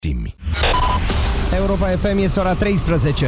Timi. Europa FM este ora 13.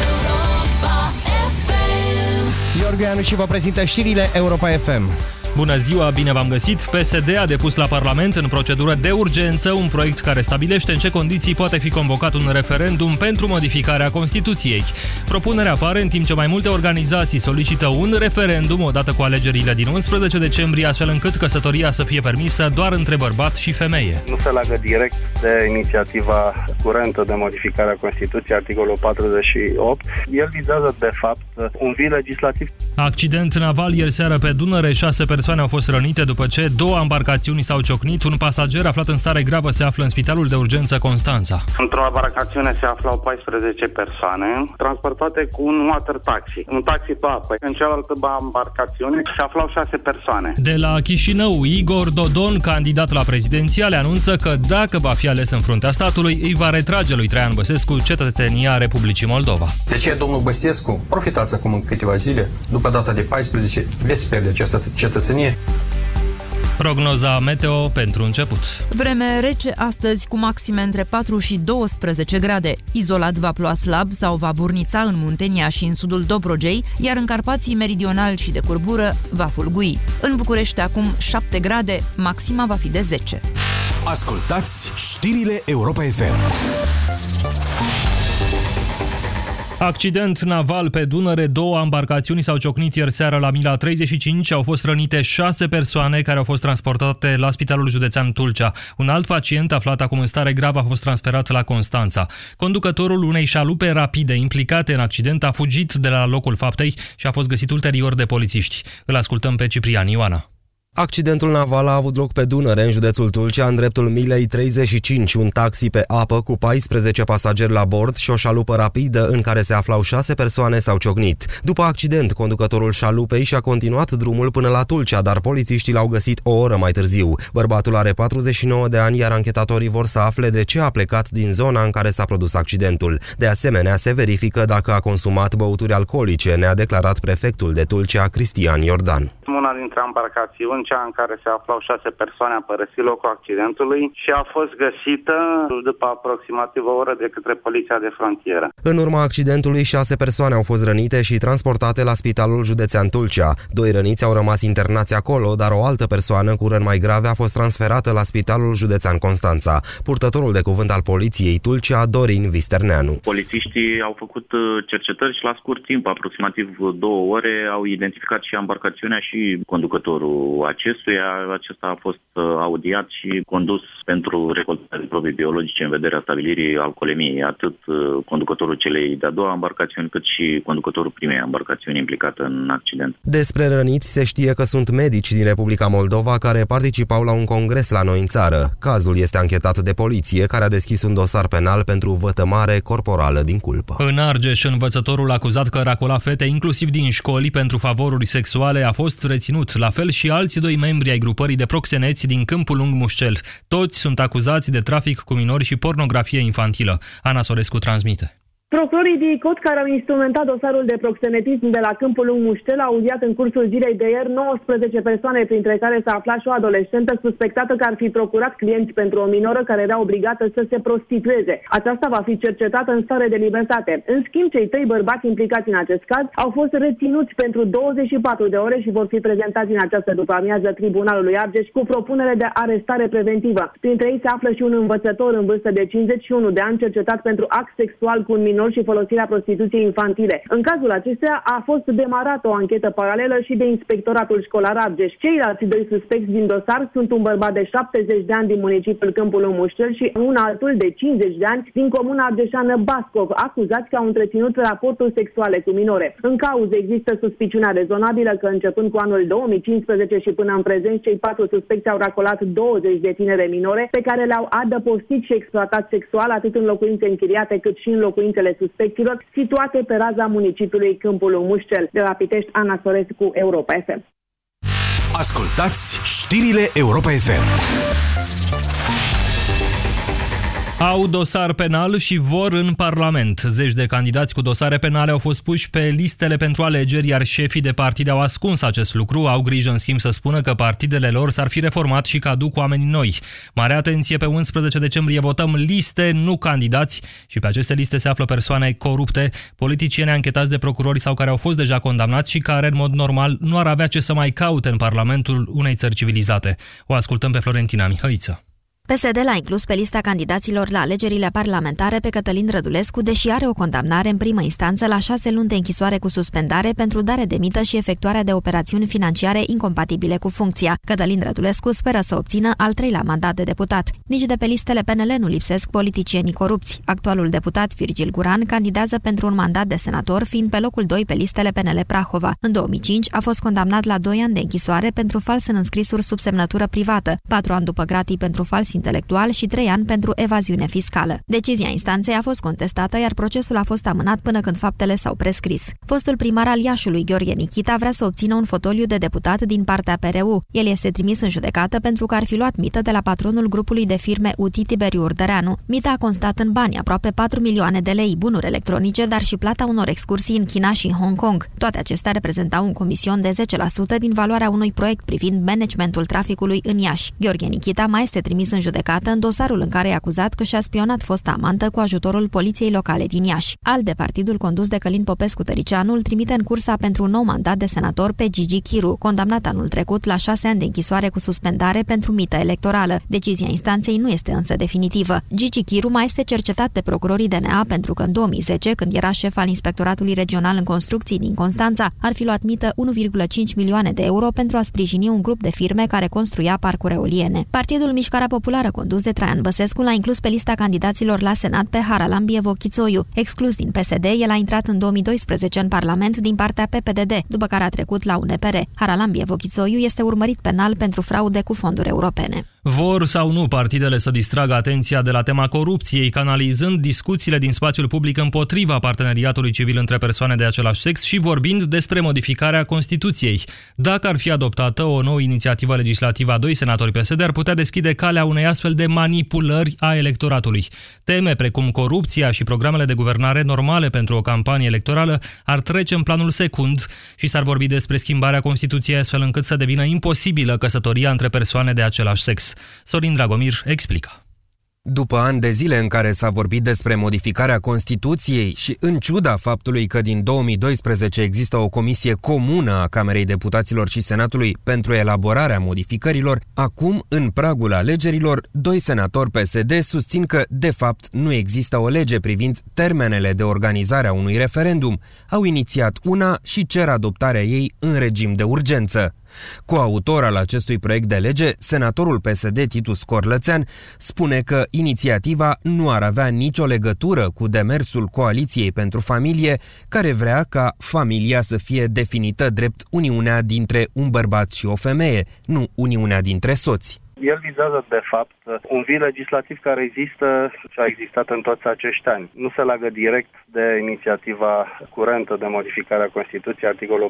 Gheorghe Anuși vă prezintă știrile Europa FM. Bună ziua, bine v-am găsit! PSD a depus la Parlament în procedură de urgență un proiect care stabilește în ce condiții poate fi convocat un referendum pentru modificarea Constituției. Propunerea apare în timp ce mai multe organizații solicită un referendum odată cu alegerile din 11 decembrie, astfel încât căsătoria să fie permisă doar între bărbat și femeie. Nu se leagă direct de inițiativa curentă de modificare a Constituției, articolul 48. El vizează, de fapt, un vid legislativ. Accident naval ieri seară pe Dunăre, 6 persoane au fost rănite după ce 2 embarcațiuni s-au ciocnit. Un pasager aflat în stare gravă se află în Spitalul de Urgență Constanța. Într-o embarcațiune se aflau 14 persoane, transportate cu un water taxi, un taxi pe apă. În cealaltă embarcațiune se aflau 6 persoane. De la Chișinău, Igor Dodon, candidat la prezidențiale, anunță că dacă va fi ales în fruntea statului, îi va retrage lui Traian Băsescu cetățenia Republicii Moldova. De aceea, domnul Băsescu, profitați acum în câteva zile, după data de 14, veți pierde această cetățenie. Prognoza meteo pentru început. Vreme rece astăzi cu maxime între 4 și 12 grade. Izolat va ploua slab sau va burnița în Muntenia și în sudul Dobrogei, iar în Carpații meridional și de curbură va fulgui. În București acum 7 grade, maxima va fi de 10. Ascultați știrile Europa FM. Accident naval pe Dunăre, 2 embarcațiuni s-au ciocnit ieri seară la mila 35, au fost rănite 6 persoane care au fost transportate la Spitalul Județean Tulcea. Un alt pacient aflat acum în stare gravă a fost transferat la Constanța. Conducătorul unei șalupe rapide implicate în accident a fugit de la locul faptei și a fost găsit ulterior de polițiști. Îl ascultăm pe Ciprian Ioana. Accidentul naval a avut loc pe Dunăre, în județul Tulcea, în dreptul milei 35. Un taxi pe apă cu 14 pasageri la bord și o șalupă rapidă în care se aflau 6 persoane s-au ciocnit. După accident, conducătorul șalupei și-a continuat drumul până la Tulcea, dar polițiștii l-au găsit o oră mai târziu. Bărbatul are 49 de ani, iar anchetatorii vor să afle de ce a plecat din zona în care s-a produs accidentul. De asemenea, se verifică dacă a consumat băuturi alcoolice, ne-a declarat prefectul de Tulcea, Cristian Iordan. Una dintre embarcațiuni, cea în care se aflau 6 persoane, a părăsit locul accidentului și a fost găsită după aproximativ o oră de către poliția de frontieră. În urma accidentului, 6 persoane au fost rănite și transportate la Spitalul Județean Tulcea. 2 răniți au rămas internați acolo, dar o altă persoană cu răni mai grave a fost transferată la Spitalul Județean Constanța. Purtătorul de cuvânt al poliției Tulcea, Dorin Visterneanu. Polițiștii au făcut cercetări și la scurt timp, aproximativ 2 ore, au identificat și embarcațiunea și conducătorul acestuia. Acesta a fost audiat și condus pentru recoltarea de probe biologice în vederea stabilirii alcoolemiei, atât conducătorul celei de-a doua embarcațiuni, cât și conducătorul primei embarcațiuni implicată în accident. Despre răniți se știe că sunt medici din Republica Moldova care participau la un congres la noi în țară. Cazul este anchetat de poliție, care a deschis un dosar penal pentru vătămare corporală din culpă. În Argeș, învățătorul acuzat că racola fete inclusiv din școli pentru favoruri sexuale a fost reținut, la fel și alți 2 membri ai grupării de proxeneți din Câmpul Lung Mușcel. Toți sunt acuzați de trafic cu minori și pornografie infantilă. Ana Sorescu transmite. Procurorii DICOT, care au instrumentat dosarul de proxenetism de la Câmpul Lung Mușcel, au audiat în cursul zilei de ieri 19 persoane, printre care s-a aflat și o adolescentă suspectată că ar fi procurat clienți pentru o minoră care era obligată să se prostitueze. Aceasta va fi cercetată în stare de libertate. În schimb, cei 3 bărbați implicați în acest caz au fost reținuți pentru 24 de ore și vor fi prezentați în această după-amiază Tribunalului Argeș cu propunere de arestare preventivă. Printre ei se află și un învățător în vârstă de 51 de ani cercetat pentru act sexual cu un minor și folosirea prostituției infantile. În cazul acestuia a fost demarată o anchetă paralelă și de Inspectoratul Școlar Argeș. Ceilalți 2 suspecți din dosar sunt un bărbat de 70 de ani din municipiul Câmpul Lung Mușcel și un altul de 50 de ani din comuna argeșeană Bascov, acuzați că au întreținut raporturi sexuale cu minore. În cauză există suspiciunea rezonabilă că începând cu anul 2015 și până în prezent, cei 4 suspecți au racolat 20 de tinere minore pe care le-au adăpostit și exploatat sexual atât în locuințe închiriate cât și în locuințele suspecților situate pe raza municipiului Câmpul Lung Mușcel. De la Pitești, Ana Sorescu, Europa FM. Ascultați știrile Europa FM. Au dosar penal și vor în Parlament. Zeci de candidați cu dosare penale au fost puși pe listele pentru alegeri, iar șefii de partide au ascuns acest lucru. Au grijă, în schimb, să spună că partidele lor s-ar fi reformat și că aduc oameni noi. Mare atenție, pe 11 decembrie votăm liste, nu candidați, și pe aceste liste se află persoane corupte, politicieni anchetați de procurori sau care au fost deja condamnați și care, în mod normal, nu ar avea ce să mai caute în Parlamentul unei țări civilizate. O ascultăm pe Florentina Mihăiță. PSD l-a inclus pe lista candidaților la alegerile parlamentare pe Cătălin Rădulescu, deși are o condamnare în primă instanță la 6 luni de închisoare cu suspendare pentru dare de mită și efectuarea de operațiuni financiare incompatibile cu funcția. Cătălin Rădulescu speră să obțină al 3-lea mandat de deputat. Nici de pe listele PNL nu lipsesc politicienii corupți. Actualul deputat Virgil Guran candidează pentru un mandat de senator, fiind pe locul 2 pe listele PNL Prahova. În 2005 a fost condamnat la 2 ani de închisoare pentru fals în înscrisuri sub semnătură privată, 4 ani după gratii pentru fals intelectual și 3 ani pentru evaziune fiscală. Decizia instanței a fost contestată, iar procesul a fost amânat până când faptele s-au prescris. Fostul primar al Iașului, Gheorghe Nichita, vrea să obțină un fotoliu de deputat din partea PRU. El este trimis în judecată pentru că ar fi luat mită de la patronul grupului de firme UTI Tiberiu Urdăreanu. Mita a constat în bani, aproape 4 milioane de lei, bunuri electronice, dar și plata unor excursii în China și în Hong Kong. Toate acestea reprezentau un comision de 10% din valoarea unui proiect privind managementul traficului în Iași. Gheorghe Nichita mai este trimis în judecată în dosarul în care e acuzat că și-a spionat fosta amantă cu ajutorul poliției locale din Iași. ALDE, partidul condus de Călin Popescu-Tăricianu, îl trimite în cursa pentru un nou mandat de senator pe Gigi Chiru, condamnat anul trecut la 6 ani de închisoare cu suspendare pentru mită electorală. Decizia instanței nu este însă definitivă. Gigi Chiru mai este cercetat de procurorii DNA pentru că în 2010, când era șef al Inspectoratului Regional în Construcții din Constanța, ar fi luat mită 1,5 milioane de euro pentru a sprijini un grup de firme care construia parcuri eoliene. Partidul Mișcarea Populară, condus de Traian Băsescu, l-a inclus pe lista candidaților la Senat pe Haralambie Vochițoiu. Exclus din PSD, el a intrat în 2012 în Parlament din partea PPDD, după care a trecut la UNPR. Haralambie Vochițoiu este urmărit penal pentru fraude cu fonduri europene. Vor sau nu partidele să distragă atenția de la tema corupției, canalizând discuțiile din spațiul public împotriva parteneriatului civil între persoane de același sex și vorbind despre modificarea Constituției. Dacă ar fi adoptată o nouă inițiativă legislativă a 2 senatori PSD, ar putea deschide calea unei astfel de manipulări a electoratului. Teme precum corupția și programele de guvernare normale pentru o campanie electorală ar trece în planul secund și s-ar vorbi despre schimbarea Constituției astfel încât să devină imposibilă căsătoria între persoane de același sex. Sorin Dragomir explică. După ani de zile în care s-a vorbit despre modificarea Constituției și în ciuda faptului că din 2012 există o comisie comună a Camerei Deputaților și Senatului pentru elaborarea modificărilor, acum, în pragul alegerilor, 2 senatori PSD susțin că, de fapt, nu există o lege privind termenele de organizare a unui referendum. Au inițiat una și cer adoptarea ei în regim de urgență. Coautor al acestui proiect de lege, senatorul PSD Titu Scorlățean spune că inițiativa nu ar avea nicio legătură cu demersul Coaliției pentru Familie, care vrea ca familia să fie definită drept uniunea dintre un bărbat și o femeie, nu uniunea dintre soți. El vizează, de fapt, un vid legislativ care există și a existat în toți acești ani. Nu se leagă direct de inițiativa curentă de modificare a Constituției, articolul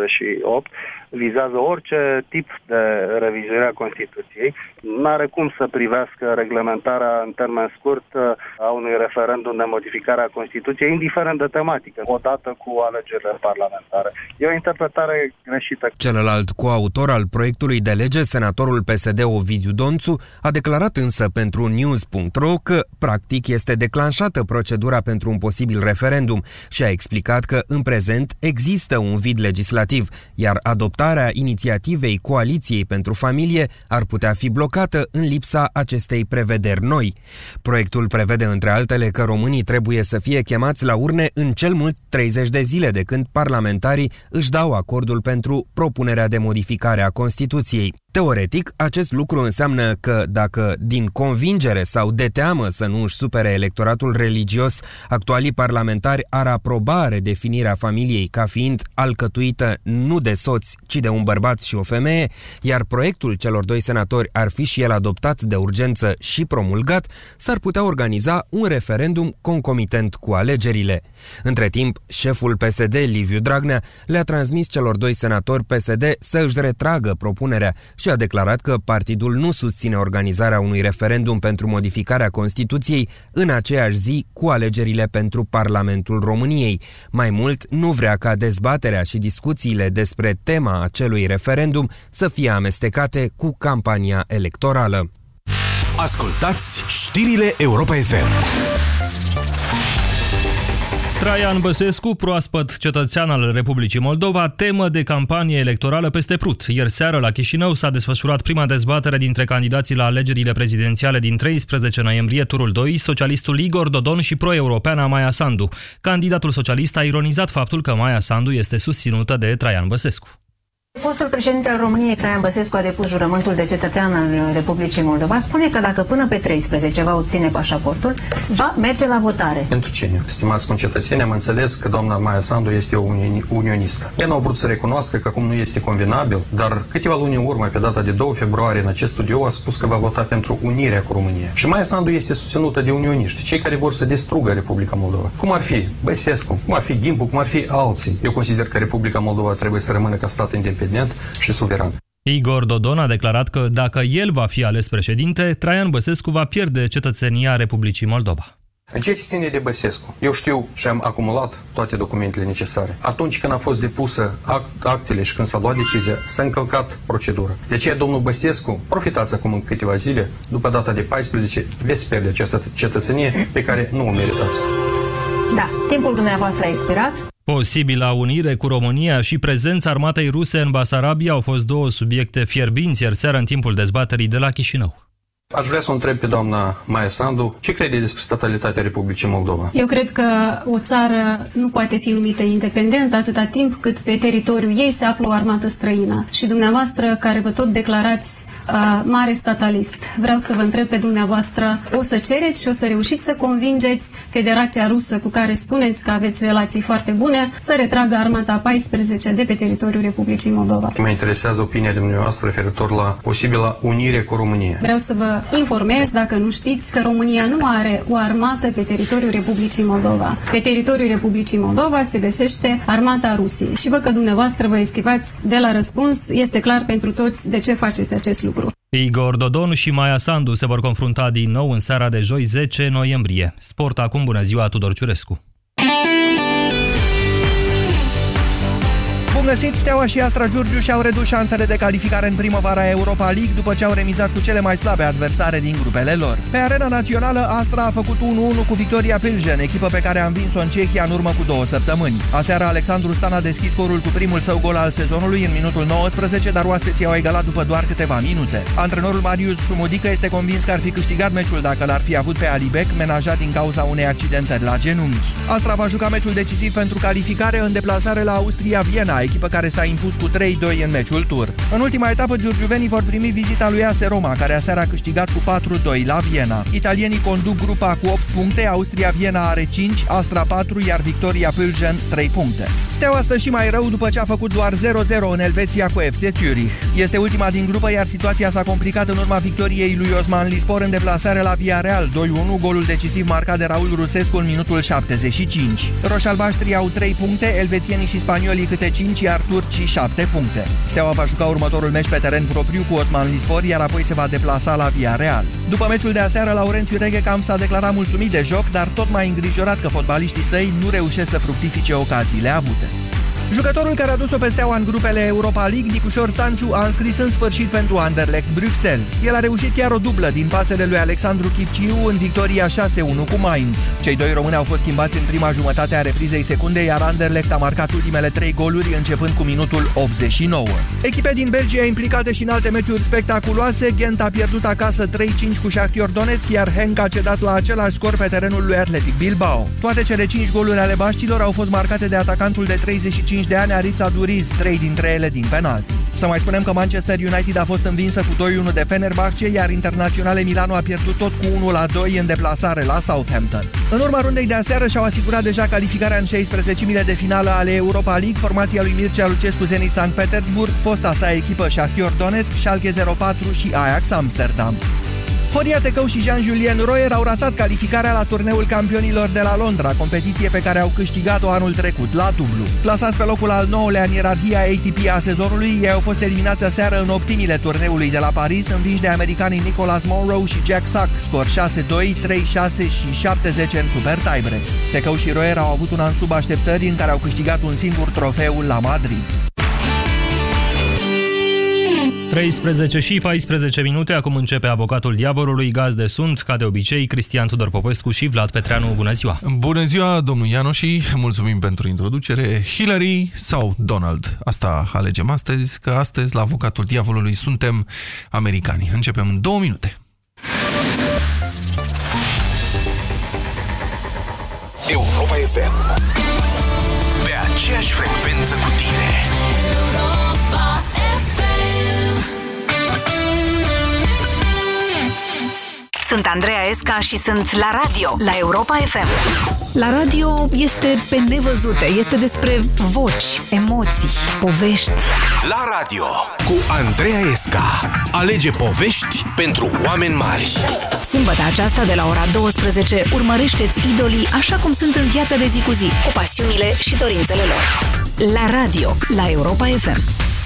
48, vizează orice tip de revizuire a Constituției. N-are cum să privească reglementarea în termen scurt a unui referendum de modificare a Constituției, indiferent de tematică, odată cu alegerile parlamentare. E o interpretare greșită. Celălalt coautor al proiectului de lege, senatorul PSD Ovidiu Donțu, a declarat însă pentru News.ro că, practic, este declanșată procedura pentru un posibil referendum și a explicat că, în prezent, există un vid legislativ, iar adoptarea inițiativei Coaliției pentru Familie ar putea fi blocată în lipsa acestei prevederi noi. Proiectul prevede, între altele, că românii trebuie să fie chemați la urne în cel mult 30 de zile de când parlamentarii își dau acordul pentru propunerea de modificare a Constituției. Teoretic, acest lucru înseamnă că dacă, din convingere sau de teamă să nu își supere electoratul religios, actualii parlamentari ar aproba redefinirea familiei ca fiind alcătuită nu de soți, ci de un bărbat și o femeie, iar proiectul celor 2 senatori ar fi și el adoptat de urgență și promulgat, s-ar putea organiza un referendum concomitent cu alegerile. Între timp, șeful PSD, Liviu Dragnea, le-a transmis celor 2 senatori PSD să își retragă propunerea și și a declarat că partidul nu susține organizarea unui referendum pentru modificarea Constituției în aceeași zi cu alegerile pentru Parlamentul României. Mai mult, nu vrea ca dezbaterea și discuțiile despre tema acelui referendum să fie amestecate cu campania electorală. Ascultați știrile Europa FM. Traian Băsescu, proaspăt cetățean al Republicii Moldova, temă de campanie electorală peste Prut. Ieri seară la Chișinău s-a desfășurat prima dezbatere dintre candidații la alegerile prezidențiale din 13 noiembrie, turul 2, socialistul Igor Dodon și pro-europeana Maia Sandu. Candidatul socialist a ironizat faptul că Maia Sandu este susținută de Traian Băsescu. Fostul președinte al României, Traian Băsescu, a depus jurământul de cetățean al Republicii Moldova. Spune că dacă până pe 13 va obține pașaportul, va merge la votare. Pentru cine? Stimați concetățeni, am înțeles că doamna Maia Sandu este o unionistă. Ea nu a vrut să recunoască că acum nu este convenabil, dar câteva luni în urmă, pe data de 2 februarie, în acest studio, a spus că va vota pentru unirea cu România. Și Maia Sandu este susținută de unioniști, cei care vor să distrugă Republica Moldova. Cum ar fi Băsescu, cum ar fi Ghimpu, cum ar fi alții. Eu consider că Republica Moldova trebuie să rămână ca stat independent și suveran. Igor Dodon a declarat că dacă el va fi ales președinte, Traian Băsescu va pierde cetățenia Republicii Moldova. În ce ține de Băsescu? Eu știu și am acumulat toate documentele necesare. Atunci când a fost depusă actele și când s-a luat decizia, s-a încălcat procedura. De aceea, domnul Băsescu, profitați acum în câteva zile, după data de 14, veți pierde această cetățenie pe care nu o meritați. Da, timpul dumneavoastră a expirat. Posibila unire cu România și prezența armatei ruse în Basarabia au fost două subiecte fierbinți ieri seară în timpul dezbaterii de la Chișinău. Aș vrea să o întreb pe doamna Maia Sandu ce crede despre statalitatea Republicii Moldova. Eu cred că o țară nu poate fi numită independentă atâta timp cât pe teritoriul ei se află o armată străină. Și dumneavoastră, care vă tot declarați mare statalist, vreau să vă întreb pe dumneavoastră, o să cereți și o să reușiți să convingeți Federația Rusă, cu care spuneți că aveți relații foarte bune, să retragă armata 14 de pe teritoriul Republicii Moldova. Mă interesează opinia dumneavoastră referitor la posibilă unire cu România. Vreau să vă informez, dacă nu știți, că România nu are o armată pe teritoriul Republicii Moldova. Pe teritoriul Republicii Moldova se găsește armata Rusiei. Și văd că dumneavoastră vă eschivați de la răspuns. Este clar pentru toți de ce faceți acest lucru. Igor Dodon și Maia Sandu se vor confrunta din nou în seara de joi 10 noiembrie. Sport acum, bună ziua, Tudor Ciurescu. Bun găsit! Steaua și Astra Giurgiu și-au redus șansele de calificare în primăvara Europa League după ce au remizat cu cele mai slabe adversare din grupele lor. Pe arena națională, Astra a făcut 1-1 cu Victoria Pilsen, echipă pe care a învins-o în Cehia în urmă cu 2 săptămâni. Aseară, Alexandru Stan a deschis scorul cu primul său gol al sezonului în minutul 19, dar oaspeții au egalat după doar câteva minute. Antrenorul Marius Șumudică este convins că ar fi câștigat meciul dacă l-ar fi avut pe Alibec, menajat din cauza unei accidentări la genunchi. Astra va juca meciul decisiv pentru calificare în deplasare la Austria Viena, echipă care s-a impus cu 3-2 în meciul tur. În ultima etapă, giurgiuvenii vor primi vizita lui AS Roma, care aseară a câștigat cu 4-2 la Viena. Italienii conduc grupa cu 8 puncte, Austria Viena are 5, Astra 4, iar Victoria Pilsen 3 puncte. Steaua stă și mai rău după ce a făcut doar 0-0 în Elveția cu FC Zürich. Este ultima din grupă, iar situația s-a complicat în urma victoriei lui Osman Lispor în deplasare la Villarreal 2-1, golul decisiv marcat de Raul Rusescu în minutul 75. Roșalbaștrii au 3 puncte, elvețienii și spaniolii câte 5, iar turcii 7 puncte. Steaua va juca următorul meci pe teren propriu cu Osman Lispor, iar apoi se va deplasa la Villarreal. După meciul de aseară, Laurențiu Reghecam s-a declarat mulțumit de joc, dar tot mai îngrijorat că fotbaliștii săi nu reușesc să fructifice ocaziile avute. Jucătorul care a dus-o pe Steaua în grupele Europa League, Nicușor Stanciu, a înscris în sfârșit pentru Anderlecht Bruxelles. El a reușit chiar o dublă din pasele lui Alexandru Chipciu în victoria 6-1 cu Mainz. Cei doi români au fost schimbați în prima jumătate a reprizei secunde, iar Anderlecht a marcat ultimele 3 goluri începând cu minutul 89. Echipe din Belgia implicate și în alte meciuri spectaculoase, Ghent a pierdut acasă 3-5 cu Shakhtar Donetsk, iar Henk a cedat la același scor pe terenul lui Athletic Bilbao. Toate cele 5 goluri ale baștilor au fost marcate de atacantul de 35 de ani, Arița Duriz, 3 dintre ele din penalti. Să mai spunem că Manchester United a fost învinsă cu 2-1 de Fenerbahce, iar Internaționale Milano a pierdut tot cu 1-2 în deplasare la Southampton. În urma rundei de aseară și-au asigurat deja calificarea în 16-mile de finală ale Europa League formația lui Mircea Lucescu Zenit Sankt Petersburg, fosta sa echipă Shakhtar Donetsk, Schalke 04 și Ajax Amsterdam. Horia Tecău și Jean-Julien Royer au ratat calificarea la turneul campionilor de la Londra, competiție pe care au câștigat-o anul trecut, la dublu. Plasați pe locul al 9-lea în ierarhia ATP a sezonului, ei au fost eliminați aseară în optimile turneului de la Paris, învinși de americanii Nicholas Monroe și Jack Sock, scor 6-2, 3-6 și 7-10 în super tiebreak. Tecău și Royer au avut un an sub așteptări în care au câștigat un singur trofeu la Madrid. 13 și 14 minute, acum începe Avocatul Diavolului. Gazde sunt, ca de obicei, Cristian Tudor Popescu și Vlad Petreanu. Bună ziua! Bună ziua, domnul Ianoși, mulțumim pentru introducere. Hillary sau Donald? Asta alegem astăzi, că astăzi la Avocatul Diavolului suntem americani. Începem în 2 minute. Europa FM, pe aceeași frecvență cu tine. Europa FM. Sunt Andreea Esca și sunt la radio, la Europa FM. La radio este pe nevăzute, este despre voci, emoții, povești. La radio, cu Andreea Esca. Alege povești pentru oameni mari. Sâmbătă aceasta de la ora 12 urmărește-ți idolii așa cum sunt în viața de zi cu zi, cu pasiunile și dorințele lor. La radio, la Europa FM.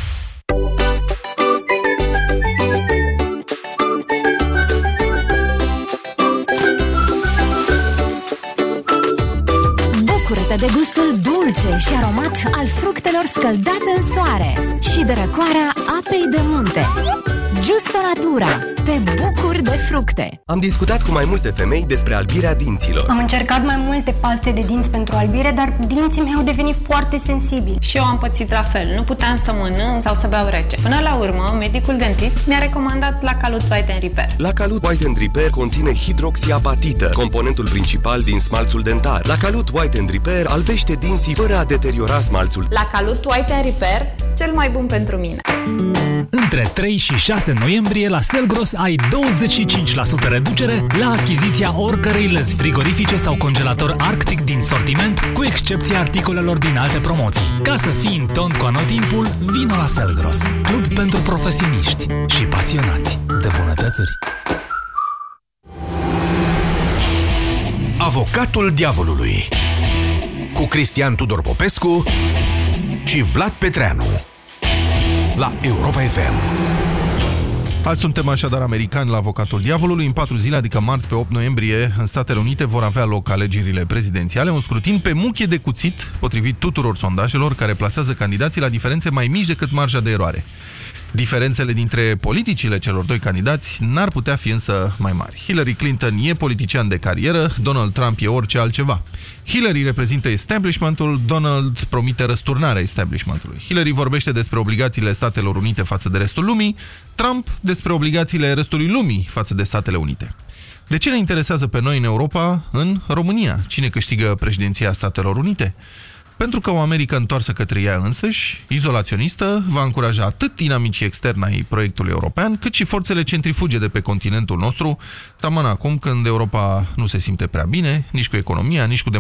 Bucură-te de gustul dulce și aromat al fructelor scăldate în soare și de răcoarea apei de munte. Justo Natura. Te bucuri de fructe. Am discutat cu mai multe femei despre albirea dinților. Am încercat mai multe paste de dinți pentru albire, dar dinții mei au devenit foarte sensibili. Și eu am pățit la fel. Nu puteam să mănânc sau să beau rece. Până la urmă, medicul dentist mi-a recomandat Lacalut White & Repair. Lacalut White & Repair conține hidroxiapatită, componentul principal din smalțul dentar. Lacalut White & Repair albește dinții fără a deteriora smalțul. Lacalut White & Repair, cel mai bun pentru mine. Între 3 și 6 noiembrie la Selgros ai 25% reducere la achiziția oricărei lăzi frigorifice sau congelator Arctic din sortiment, cu excepția articolelor din alte promoții. Ca să fii în ton cu anotimpul, vino la Selgros, club pentru profesioniști și pasionați de bunătățuri. Avocatul Diavolului, cu Cristian Tudor Popescu și Vlad Petreanu, la Europa FM. Azi suntem așadar americani la Avocatul Diavolului. În 4 zile, adică marți pe 8 noiembrie, în Statele Unite vor avea loc alegerile prezidențiale, un scrutin pe muchie de cuțit, potrivit tuturor sondajelor, care plasează candidații la diferențe mai mici decât marja de eroare. Diferențele dintre politicile celor doi candidați n-ar putea fi însă mai mari. Hillary Clinton e politician de carieră, Donald Trump e orice altceva. Hillary reprezintă establishmentul, Donald promite răsturnarea establishmentului. Hillary vorbește despre obligațiile Statelor Unite față de restul lumii, Trump despre obligațiile restului lumii față de Statele Unite. De ce ne interesează pe noi în Europa, în România? Cine câștigă președinția Statelor Unite? Pentru că o Americă întoarsă către ea însăși, izolaționistă, va încuraja atât inamicii externi ai proiectului european, cât și forțele centrifuge de pe continentul nostru, taman acum când Europa nu se simte prea bine, nici cu economia, nici cu